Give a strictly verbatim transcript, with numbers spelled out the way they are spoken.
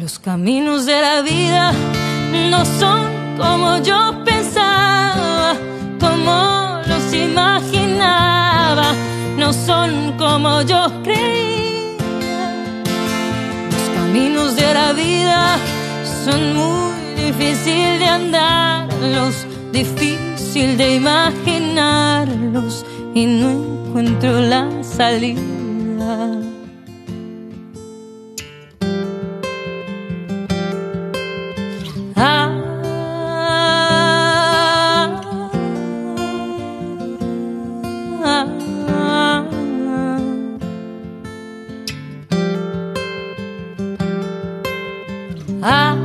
Los caminos de la vida no son como yo pensaba, como los imaginaba, no son como yo creía. Los caminos de la vida son muy difíciles de andarlos, difícil de imaginarlos, y no encuentro la salida. Ah, ah, ah, ah, ah.